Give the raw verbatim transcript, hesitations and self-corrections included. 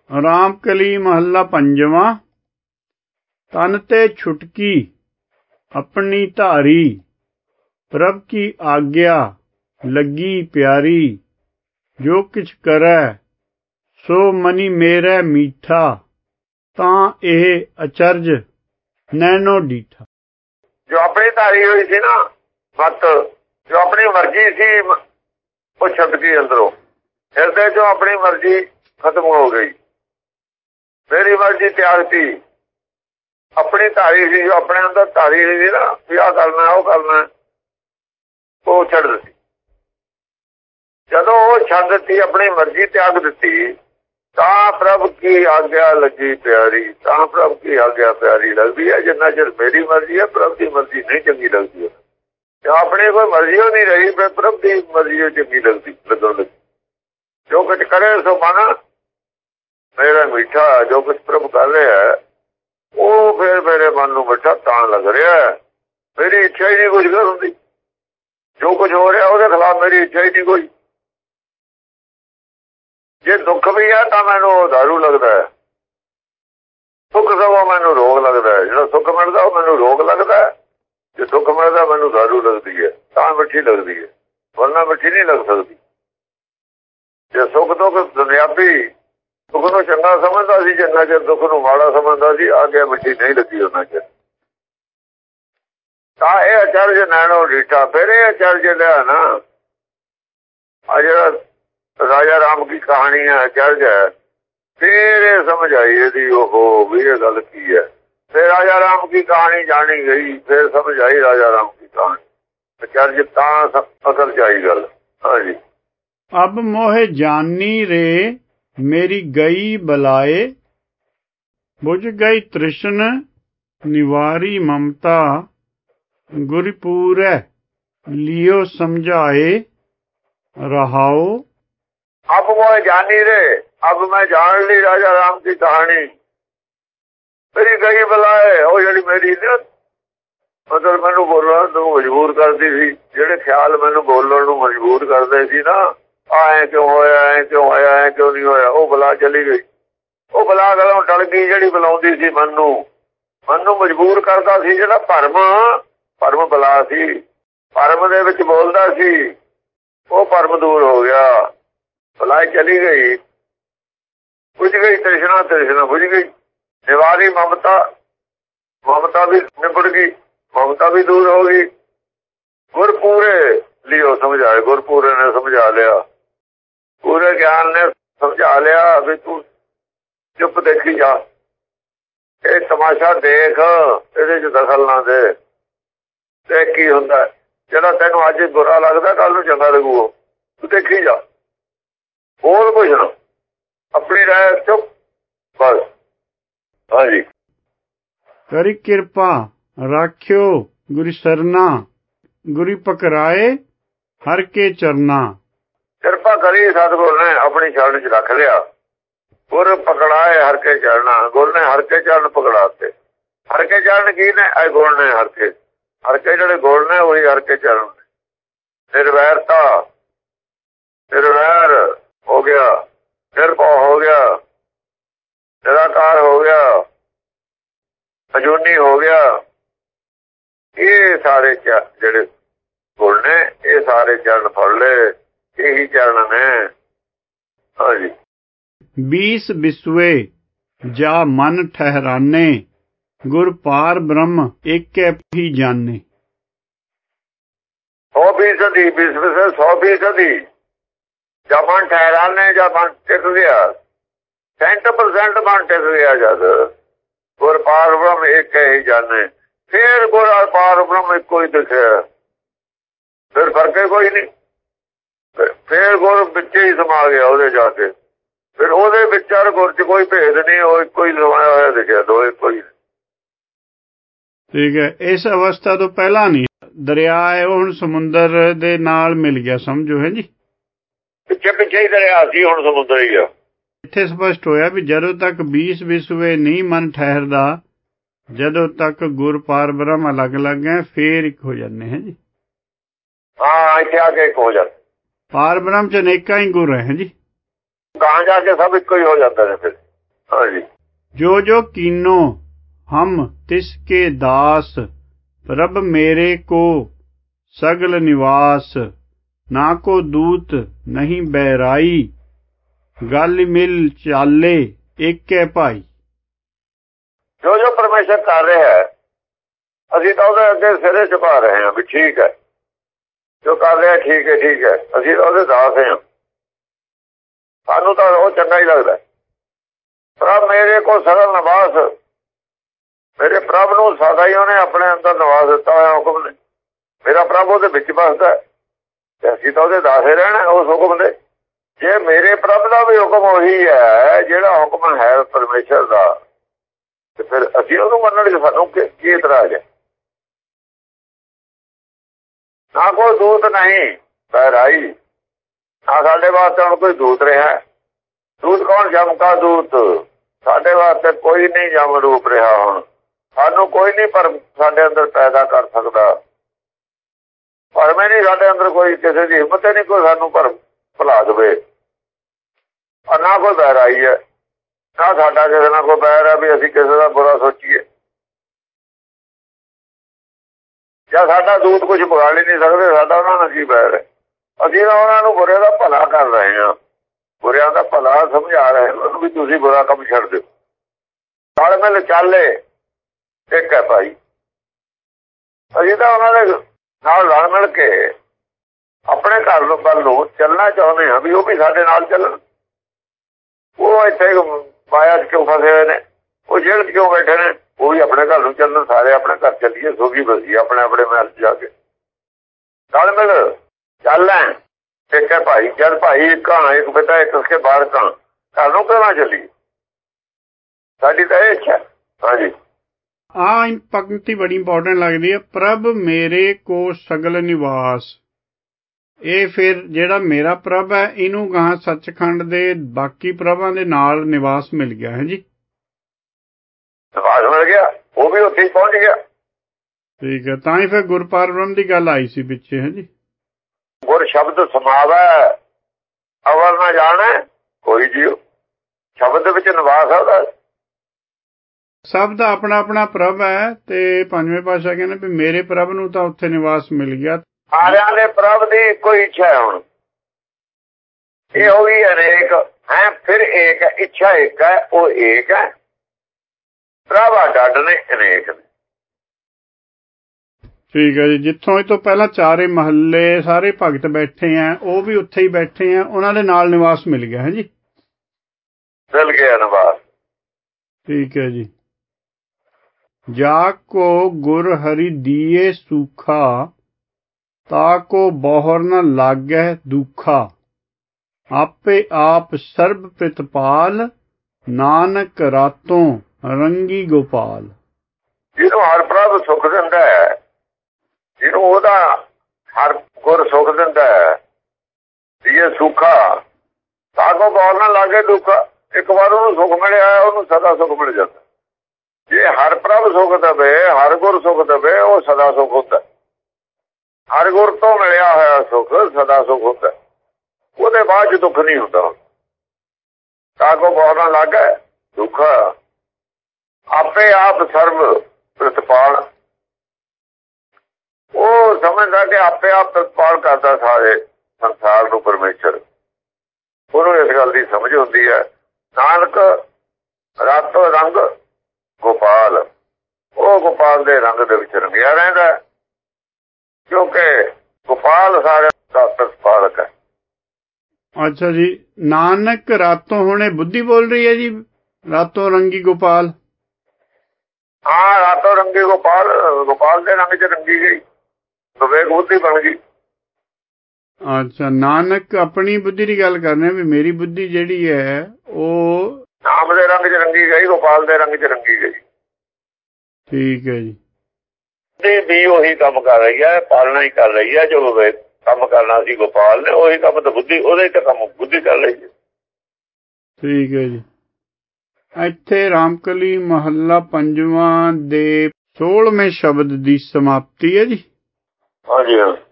ਰਾਮ ਕਲੀ ਮਹੱਲਾ ਪੰਜਵਾਂ। ਤਨ ਤੇ ਛੁਟਕੀ अपनी धारी, प्रभ की आज्ञा लगी प्यारी। जो किछ करै सो मनी मेरे मीठा, तां एह अचरज नैनो डीठा। जो अपनी धारी हुई थी ना मत, जो अपनी मर्जी थी वो छुट गई अंदरों। हृदय जो अपनी मर्जी खत्म हो गई, मेरी मर्जी त्यागती। अपनी धारी सी, जो अपने अंदर धारी हुई थी ना भी आ करना वो करना, वो छड़ दी। जदों वो छड़ दी, अपनी मर्जी त्याग दी, तां प्रभ की आज्ञा लगी प्यारी। तां प्रभ की आज्ञा प्यारी लगती है। जिन्ना चिर मेरी मर्जी है, प्रभ की मर्जी नहीं चंगी लगती है। जो अपनी कोई मर्जी नहीं रही, फिर प्रभ की मर्जी चंगी लगती लगन लगी। जो कुछ करे सो मन मेरा मीठा। जो कुछ प्रभ कर रहा है वो फिर मेरे मन नूं मिठा तां लग रहा है। मेरी इच्छा ही नहीं कुछ कर होंदी। जो कुछ हो रहा उसके खिलाफ मेरी इच्छा ही नहीं कोई। जे दुख भी है तो मैनू दारू लगता है, सुख सगों मैनू रोग लगता है। जो सुख मिलता वो मैनू रोग लगता है, जो दुख मिलता मैनू दारू लगती है। तां मिठी लगती है, वरना मिठी नहीं लग सकती। जे सुख दुख दुनियावी सुख नूं चंगा समझदा सी, जिन्ना चिर दुख नूं माड़ा समझदा सी, आगे मिठी नहीं लगी उन्ना चिर। तां इह अचरज नैनो डीठा। फिर यह अचरज लिया ना, आ जिहड़ा राजा राम की कहानी है, अचरज है। फिर ये समझ आई यदि ओहो भी ये गल की है। फिर राजा राम की कहानी जानी गई, फिर समझ आई राजा राम की कहानी। अचरज तां असल च आई गल। हाँ जी। अब मोहे जानी रे मेरी गई बलाए, बुझ गई तृष्ण निवारी ममता। गुरपुरै लियो समझाए रहाओ। अब मोहे जानी रे, अब मैं जान ली राजा राम की कहानी। मेरी गई बलाए, वो जी मेरी न मतलब मैनू बोलण नूं मजबूर करती सी, जेडे ख्याल मैनू बोलण नूं मजबूर करते सी ना, आए क्यों होया, ऐ क्यों होया, ऐ क्यों नहीं होया, वो बला चली गई। वो बला गलों टल गई जिहड़ी बुलाउंदी सी मन नूं, मन नूं मजबूर करदा सी। जिहड़ा भरम भरम बला सी, भरम दे विच बोलदा सी, वो भरम दूर हो गया। बलाई चली गई, बुझ गई तृष्णा, तृष्णा बुझ गई। निवारी ममता, ममता भी निबड़ गई, ममता भी दूर हो गई। गुरपूरे लियो समझाए, गुरपूरे ने समझा लिया, पूरे ज्ञान ने समझा लिया भी तू चुप देखी जा, ये तमाशा देख, ਇਹਦੇ ਚ दखल ना दे। देख की हुंदा, ਜਿਹੜਾ ਤੈਨੂੰ ਅੱਜ बुरा लगता कल ਨੂੰ चंगा लगू। तू देखी जा, बोल कुछ ना, अपनी राय चुप बस। हाँ जी। करी कृपा राख्यो गुरु सरना, गुरु पकड़ाए हर के चरना। कृपा करी सतगुर ने अपनी शरण च रख लिया। गुर पकड़ाए हर के चरना, गुर ने हर के चरण पकड़ाते। हर के चरण की ने ऐ गुर ने हर के, हर के ਜਿਹੜੇ ਗੁਰ ਨੇ वही हर के चरण ने। निर्वैरता, निर्वैर हो गया, निर्भव हो गया, निराकार हो गया, अजूनी हो गया। ये सारे ਜਿਹੜੇ ਗੁਰ ਨੇ ये सारे चरण फड़ ले, यही चरण ने। हाँ जी। बीस बिस्वे जा मन ठहराने, गुर पार ब्रह्म एक ही जाने। सौ फीसदी बीस बिस्वे, सौ फीसदी जा मन ठहराने, जा मन टिक गया, सेंट परसेंट मन टिक गया जद गुर पार ब्रह्म एक ही जाने। फिर गुर पार ब्रह्म एक ही दिखे, फिर फर्क कोई नहीं। फिर गुर विच ही समा गया ਉਹਦੇ जाके, फिर ਉਹਦੇ ਵਿਚਾਰ ਗੁਰ ਚ ਕੋਈ ਭੇਦ ਨਹੀਂ, ਉਹ ਇੱਕੋ ਹੀ ਸਮਾਇਆ ਹੋਇਆ ਦਿਖਿਆ, ਦੋ ਇੱਕੋ ਹੀ। ਠੀਕ ਹੈ। ਇਸ ਅਵਸਥਾ ਤੋਂ ਪਹਿਲਾਂ ਨਹੀਂ ਦਰਿਆ ਹੈ, ਉਹ ਹੁਣ ਸਮੁੰਦਰ ਦੇ ਨਾਲ ਮਿਲ ਗਿਆ, ਸਮਝੋ ਹੈ ਜੀ। ਪਿੱਛੇ ਪਿੱਛੇ ਹੀ ਦਰਿਆ ਸੀ, ਹੁਣ ਸਮੁੰਦਰ ਹੀ ਆ। ਇੱਥੇ ਸਪਸ਼ਟ ਹੋਇਆ ਵੀ ਜਦੋਂ ਤੱਕ बीस ਵਿਸਵੇ ਨਹੀਂ ਮਨ ਠਹਿਰਦਾ, ਜਦੋਂ ਤੱਕ ਗੁਰ ਪਾਰ ਬ੍ਰਹਮ ਅਲੱਗ ਅਲੱਗ ਹੈ, ਫੇਰ ਇੱਕ ਹੋ ਜਾਂਦੇ ਹੈ ਜੀ। ਹਾਂ, ਇੱਥੇ ਆ ਕੇ ਇੱਕ ਹੋ ਜਾਂਦੇ। ਪਾਰ ਬ੍ਰਹਮ ਚ ਅਨੇਕਾਂ ਹੀ ਗੁਰ ਹੈ ਜੀ। ਗਾਂ ਜਾ ਕੇ ਸਭ ਇੱਕੋ ਹੀ ਹੋ ਜਾਂਦੇ ਨੇ। ਫਿਰ हाँ जी। जो जो कीनो हम तिसके दास, प्रभ मेरे को सगल निवास, ना को दूत नहीं बहराई, गल मिल चाले एक भाई। जो जो परमेश्वर कर रहा है ਅਸੀਂ ਤਾਂ ਉਹਦੇ ਅੱਗੇ ਸਿਰੇ ਝੁਕਾ ਰਹੇ ਹਾਂ ਵੀ ਠੀਕ ਹੈ, ਜੋ ਕਰ ਰਿਹਾ ਠੀਕ ਹੈ ਠੀਕ ਹੈ, ਅਸੀਂ ਤਾਂ ਉਹਦੇ ਦਾਸ ਹਾਂ, ਸਾਨੂੰ ਤਾਂ ਉਹ ਚੰਗਾ ਹੀ ਲੱਗਦਾ। ਪ੍ਰਭ ਮੇਰੇ ਕੋਲ ਸਗਲ ਨਿਵਾਸ, ਮੇਰੇ ਪ੍ਰਭ ਨੂੰ ਸਦਾ ਹੀ ਉਹਨੇ ਆਪਣੇ ਅੰਦਰ ਨਿਵਾਸ ਦਿੱਤਾ ਹੋਇਆ ਹੁਕਮ ਨੇ। ਮੇਰਾ ਪ੍ਰਭ ਉਹਦੇ ਵਿੱਚ ਵੱਸਦਾ ਤੇ ਅਸੀਂ ਤਾਂ ਉਹਦੇ ਦਾਸੇ ਰਹਿਣਾ ਉਸ ਹੁਕਮ ਦੇ। ਜੇ ਮੇਰੇ ਪ੍ਰਭ ਦਾ ਵੀ ਹੁਕਮ ਉਹੀ ਹੈ ਜਿਹੜਾ ਹੁਕਮ ਹੈ ਪਰਮੇਸ਼ਰ ਦਾ, ਤੇ ਫਿਰ ਅਸੀਂ ਉਹਨੂੰ ਮੰਨਣ ਚ ਸਾਨੂੰ ਕੀ ਇਤਰਾਜ਼ ਹੈ। ਨਾ ਕੋਈ ਦੂਤ ਨਹੀਂ ਬਹਿਰਾਈ, ਨਾ ਸਾਡੇ ਵਾਸਤੇ ਹੁਣ ਕੋਈ ਦੂਤ ਰਿਹਾ। ਦੂਤ ਕੌਣ? ਜਮ ਕਾ ਦੂਤ। ਸਾਡੇ ਵਾਸਤੇ ਕੋਈ ਨਹੀਂ ਜਮ ਰੂਪ ਰਿਹਾ। ਹੁਣ ਸਾਨੂੰ ਕੋਈ ਨਹੀਂ ਪਰ ਸਾਡੇ ਅੰਦਰ ਪੈਦਾ ਕਰ ਸਕਦਾ। ਭਰਮੇ ਨਹੀਂ ਸਾਡੇ ਅੰਦਰ, ਕੋਈ ਕਿਸੇ ਦੀ ਹਿੰਮਤ ਨਹੀਂ ਕੋਈ ਸਾਨੂੰ ਭਰਮ ਭੁਲਾ ਦੇਵੇ। ਔਰ ਨਾ ਕੋਈ ਬਹਿਰਾਈ ਹੈ, ਨਾ ਸਾਡਾ ਕਿਸੇ ਨਾਲ ਕੋਈ ਬਹਿਰ ਹੈ ਵੀ ਅਸੀਂ ਕਿਸੇ ਦਾ ਬੁਰਾ ਸੋਚੀਏ। ਜਾਂ ਸਾਡਾ ਦੂਤ ਕੁਝ ਵਿਗਾੜ ਹੀ ਨਹੀਂ ਸਕਦੇ, ਸਾਡਾ ਉਹਨਾਂ ਨਾਲ ਕੀ ਬੈਰ ਹੈ। ਅਸੀਂ ਤਾਂ ਉਹਨਾਂ ਨੂੰ ਬੁਰੇ ਦਾ ਭਲਾ ਕਰ ਰਹੇ ਹਾਂ, ਬੁਰਿਆਂ ਦਾ ਭਲਾ ਸਮਝਾ ਰਹੇ ਹਾਂ ਵੀ ਤੁਸੀਂ ਬੁਰਾ ਕੰਮ ਛੱਡ ਦਿਓ। ਨਾਲ ਮਿਲ ਚਾਲੇ ਇੱਕ ਹੈ ਭਾਈ। ਅਸੀਂ ਤਾਂ ਉਹਨਾਂ ਦੇ ਨਾਲ ਰਲ ਮਿਲ ਕੇ ਆਪਣੇ ਘਰ ਨੂੰ ਵੱਲ ਨੂੰ ਚੱਲਣਾ ਚਾਹੁੰਦੇ ਹਾਂ ਵੀ ਉਹ ਵੀ ਸਾਡੇ ਨਾਲ ਚੱਲਣ। ਉਹ ਇੱਥੇ ਮਾਇਆ ਚ ਕਿਉਂ ਫਸੇ ਹੋਏ ਨੇ, ਉਹ ਜੇਲ੍ਹ ਚ ਕਿਉਂ ਬੈਠੇ ਨੇ, ਉਹ ਵੀ ਆਪਣੇ ਘਰ ਨੂੰ ਚੱਲਣ। ਸਾਰੇ ਆਪਣੇ ਘਰ ਚੱਲੀਏ, ਸੋਗੀ ਬਸੀ ਆਪਣੇ ਆਪਣੇ ਮਹਿਲ ਚ ਜਾ ਕੇ। ਨਾਲ ਮਿਲ ਚੱਲ ਹੈ ਇੱਕ ਹੈ ਭਾਈ। ਜਦ ਭਾਈ ਇੱਕ ਹਾਂ, ਇੱਕ ਪਿਤਾ ਇੱਕ ਉਸਕੇ ਬਾਹਰ ਕਾਂ, ਘਰ ਨੂੰ ਕਿਉਂ ਨਾ ਚੱਲੀਏ? ਸਾਡੀ ਤਾਂ ਇਹ ਇੱਛਾ। ਹਾਂਜੀ, ਆਹ ਪੰਕਤੀ ਬੜੀ ਇੰਪੋਰਟੈਂਟ ਲੱਗਦੀ ਹੈ। ਪ੍ਰਭ ਮੇਰੇ ਕੋ ਸਗਲ ਨਿਵਾਸ। ਇਹ ਫਿਰ ਜਿਹੜਾ ਮੇਰਾ ਪ੍ਰਭ ਹੈ ਇਹਨੂੰ ਗਾਹਾਂ ਸੱਚਖੰਡ ਦੇ ਬਾਕੀ ਪ੍ਰਭਾਂ ਦੇ ਨਾਲ ਨਿਵਾਸ ਮਿਲ ਗਿਆ ਹੈ ਜੀ। ਨਿਵਾਸ ਮਿਲ ਗਿਆ, ਉਹ ਵੀ ਉੱਥੇ ਪਹੁੰਚ ਗਿਆ। ਠੀਕ ਹੈ, ਤਾਂ ਹੀ ਫਿਰ ਗੁਰਪੁਰਬ ਦੀ ਗੱਲ ਆਈ ਸੀ ਪਿੱਛੇ ਹੈ ਜੀ। ਗੁਰ ਸ਼ਬਦ ਸਮਾਵੈ ਅਵਰ ਨਾ ਜਾਣੈ ਕੋਈ ਜੀਉ। ਸ਼ਬਦ ਦੇ ਵਿੱਚ ਨਿਵਾਸ ਹੈ ਉਹਦਾ। ਸਭ ਦਾ ਆਪਣਾ ਆਪਣਾ ਪ੍ਰਭ ਹੈ ਤੇ ਪੰਜਵੇਂ ਪਾਤਸ਼ਾਹ ਕਹਿੰਦੇ ਵੀ ਮੇਰੇ ਪ੍ਰਭ ਨੂੰ ਤਾਂ ਉੱਥੇ ਨਿਵਾਸ ਮਿਲ ਗਿਆ। ਸਾਰਿਆਂ ਦੇ ਪ੍ਰਭ ਦੀ ਕੋਈ ਇੱਛਾ ਹੈ। ਹੁਣ ਇਹ ਹੋ ਗਈ ਅਨੇਕ ਹੈ, ਫਿਰ ਏਕ ਹੈ। ਇੱਛਾ ਇੱਕ ਹੈ, ਉਹ ਏਕ ਹੈ। ਪ੍ਰਭ ਅੱਡ ਨੇ, ਅਨੇਕ ਨੇ। ਠੀਕ ਹੈ ਜੀ। ਜਿੱਥੋਂ ਇਹ ਤੋਂ ਪਹਿਲਾਂ ਚਾਰੇ ਮਹੱਲੇ ਸਾਰੇ ਭਗਤ ਬੈਠੇ ਆ, ਉਹ ਵੀ ਉੱਥੇ ਹੀ ਬੈਠੇ ਆ, ਉਹਨਾਂ ਦੇ ਨਾਲ ਨਿਵਾਸ ਮਿਲ ਗਿਆ ਹੈ ਜੀ। ਮਿਲ ਗਿਆ ਨਿਵਾਸ। ਠੀਕ ਹੈ ਜੀ। ਜਾ ਕੋ ਗੁਰ ਹਰਿ ਦੀਏ ਸੂਖਾ, ਤਾ ਕੋ ਬਹੁਰ ਨ ਲਾਗੈ ਦੁਖਾ, ਆਪੇ ਆਪ ਸਰਬ ਪ੍ਰਿਤਪਾਲ, ਨਾਨਕ ਰਾਤੋਂ ਰੰਗੀ ਗੋਪਾਲ। ਜਿਹਨੂੰ ਹਰ ਪ੍ਰਭ ਸੁੱਖ ਦਿੰਦਾ ਹੈ, ਜਿਹਨੂੰ ਉਹਦਾ ਹਰ ਗੁਰ ਸੁੱਖ ਦਿੰਦਾ ਹੈ, ਇਹ ਸੁੱਖਾ ਤਾਂ ਕੋ ਬਹੁਰ ਨਾ ਲਾਗੇ ਦੁੱਖਾ। ਇੱਕ ਵਾਰ ਉਹਨੂੰ ਸੁੱਖ ਮਿਲਿਆ ਉਹਨੂੰ ਸਦਾ ਸੁੱਖ ਮਿਲ ਜਾਂਦਾ। ਜੇ ਹਰ ਪ੍ਰਭ ਸੁੱਖ ਦੇਵੇ, ਹਰ ਗੁਰ ਸੁੱਖ ਦੇਵੇ, ਉਹ ਸਦਾ ਸੁੱਖ ਹੁੰਦਾ। ਹਰ ਗੁਰ ਤੋਂ ਮਿਲਿਆ ਹੋਇਆ ਸੁੱਖ ਸਦਾ ਸੁੱਖ ਹੁੰਦਾ। ਉਹਦੇ ਬਾਅਦ ਚ ਦੁੱਖ ਨਹੀਂ ਹੁੰਦਾ। ਤਾਂ ਕੋ ਬਹੁਰ ਨਾ ਲਾਗੇ ਦੁੱਖ, ਆਪੇ ਆਪ ਸਰਬ ਪ੍ਰਿਤਪਾਲ। ਉਹ ਸਮਝਦਾ ਕਿ ਆਪੇ ਆਪ ਪ੍ਰਿਤਪਾਲ ਕਰਦਾ ਸਾਰੇ ਸੰਸਾਰ ਨੂੰ ਪਰਮੇਸ਼ਰ। ਉਹਨੂੰ ਇਸ ਗੱਲ ਦੀ ਸਮਝ ਹੁੰਦੀ ਹੈ। ਨਾਨਕ ਰਾਤੋਂ ਰੰਗ ਗੋਪਾਲ, ਉਹ ਗੋਪਾਲ ਦੇ ਰੰਗ ਦੇ ਵਿੱਚ ਰੰਗਿਆ ਰਹਿੰਦਾ, ਕਿਉਂਕਿ ਗੋਪਾਲ ਸਾਰੇ ਦਾ ਪ੍ਰਤਪਾਲਕ ਹੈ। ਅੱਛਾ ਜੀ। ਨਾਨਕ ਰਾਤੋਂ ਹੁਣੇ ਬੁੱਧੀ ਬੋਲ ਰਹੀ ਹੈ ਜੀ, ਰਾਤੋਂ ਰੰਗੀ ਗੋਪਾਲ। ਹਾਂ, ਰਾਤੋਂ ਰੰਗੀ ਗੋਪਾਲ, ਗੋਪਾਲ ਦੇ ਰੰਗ ਚ ਰੰਗੀ ਗਈ, ਵਿਵੇਕ ਬੁੱਧੀ ਬਣ ਗਈ। ਅੱਛਾ, ਨਾਨਕ ਆਪਣੀ ਬੁੱਧੀ ਦੀ ਗੱਲ ਕਰਨੇ ਵੀ ਮੇਰੀ ਬੁੱਧੀ ਜਿਹੜੀ ਹੈ ਉਹ ਨਾਮ ਦੇ ਰੰਗ ਚ ਰੰਗੀ ਗਈ, ਗੋਪਾਲ ਦੇ ਰੰਗ ਚ ਰੰਗੀ ਗਈ। ਠੀਕ ਹੈ ਜੀ। ਤੇ ਵੀ ਉਹੀ ਕੰਮ ਕਰ ਰਹੀ ਹੈ, ਪਾਲਣਾ ਹੀ ਕਰ ਰਹੀ ਹੈ। ਜੋ ਵਿਵੇਕ ਕੰਮ ਕਰਨਾ ਸੀ ਗੋਪਾਲ ਨੇ, ਉਹੀ ਕੰਮ ਤਾਂ ਬੁੱਧੀ, ਉਹਦੇ ਤੇ ਕੰਮ ਬੁੱਧੀ ਕਰ ਰਹੀ ਹੈ। ਠੀਕ ਹੈ ਜੀ। ਇੱਥੇ ਰਾਮਕਲੀ ਮਹੱਲਾ ਪੰਜਵਾਂ ਦੇ ਸੋਲਵੇਂ ਸ਼ਬਦ ਦੀ ਸਮਾਪਤੀ ਹੈ ਜੀ। ਹਾਂਜੀ ਹਾਂ।